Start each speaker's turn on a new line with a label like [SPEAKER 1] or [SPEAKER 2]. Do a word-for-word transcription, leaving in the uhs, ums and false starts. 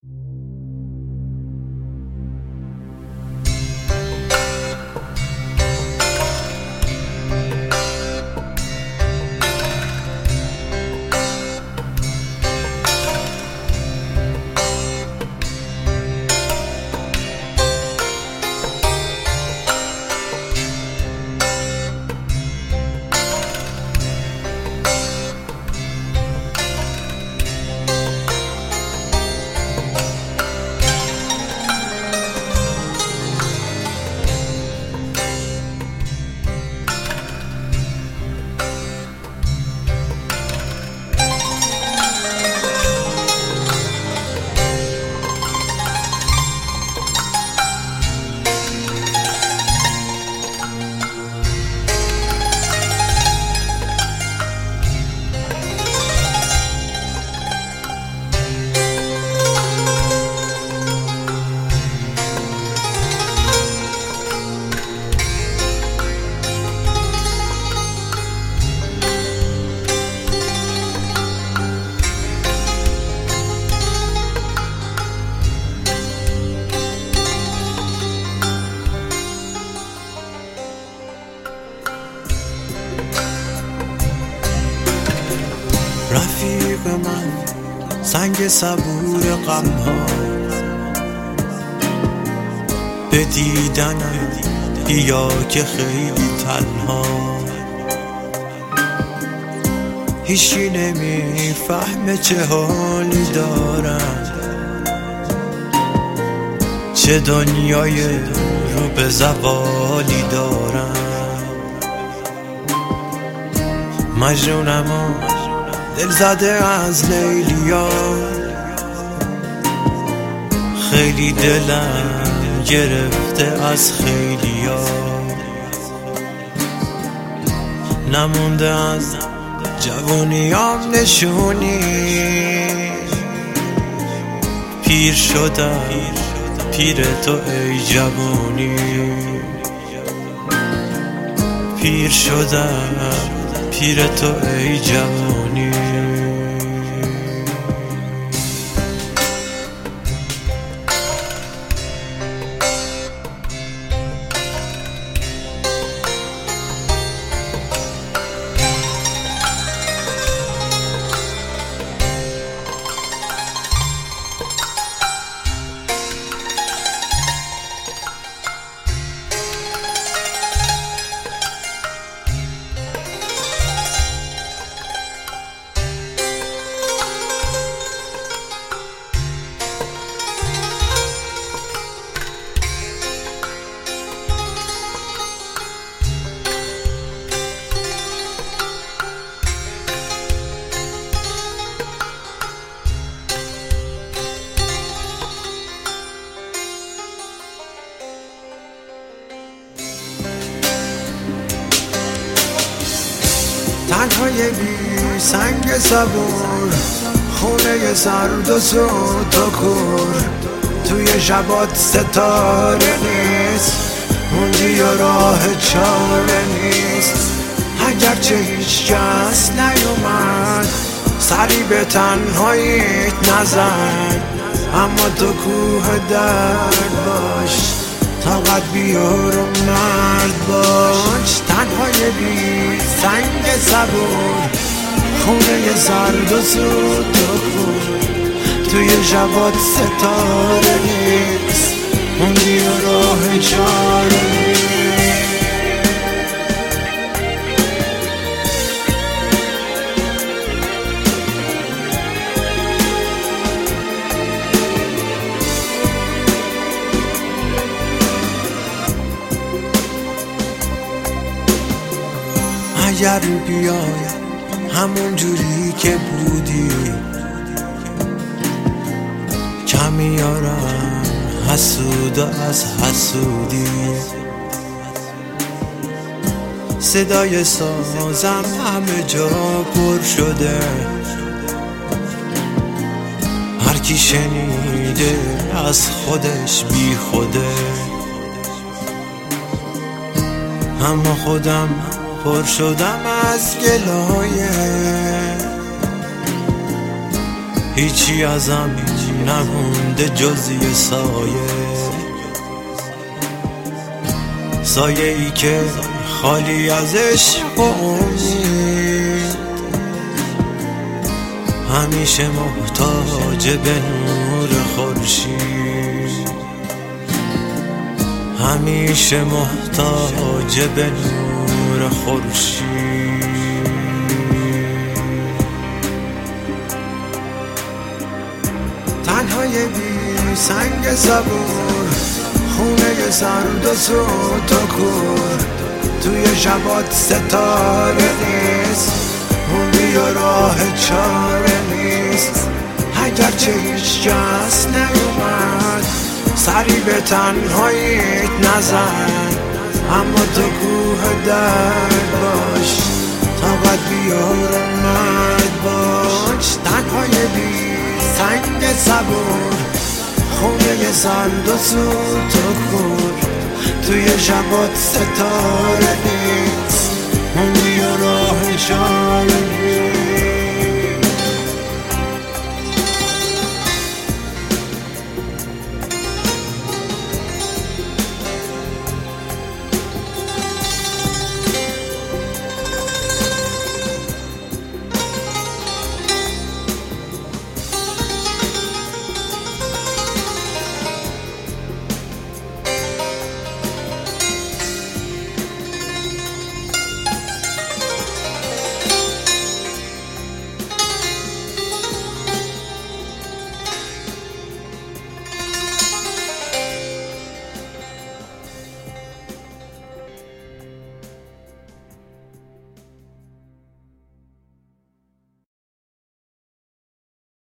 [SPEAKER 1] رفیق من سنگ صبور غمها، به دیدنم بیا که خیلی تنها. هیچی نمیفهمه چه حالی دارم، چه دنیای رو به زوالی دارم. مجنونم و دل زده از لیلیا، خیلی دلم گرفته از خیلیا. نمونده از جوانیام نشونی، پیر شدم پیر تو ای جوانی. پیر شدم پیر تو ای جوانی.
[SPEAKER 2] تنهای بی سنگ صبور، خونه سرد و سود و کور. توی شبات ستاره نیست، موندی و راه چاره نیست. اگرچه هیچ کس نیومد سری به تنهاییت نزن، اما تو کوه درد باش، طاقت بیار و مرد باش. تنهای بی سنگ صبور، خونه سرد و سود و کور. توی شبات ستاره نیست، موندی و راه چاره نیست.
[SPEAKER 1] اگر بیای همون جوری که بودی، کمیارم حسود از حسودی. صدای سازم همه جا پر شده، هر کی شنیده از خودش بی خوده. اما خودم پر شدم از گلایه، هیچی ازم نمونده جز یه سایه، سایه ای که خالی از عشق و امید، همیشه محتاج به نور خورشید، همیشه محتاج به نور خورشید.
[SPEAKER 2] تنهای بی سنگ صبور، خونه سرد و سوت و کور، توی شبات ستاره نیست، موندی و راه چاره نیست. اگرچه هیچ کس نیومد سری به تنهاییت نزن، اما تو کوه درد باش، طاقت بیار مرد باش. تنهای بی سنگ صبور، خونه سرد و سوت و کور، توی شبات ستاره نیست، موندی و راه چاره نیست.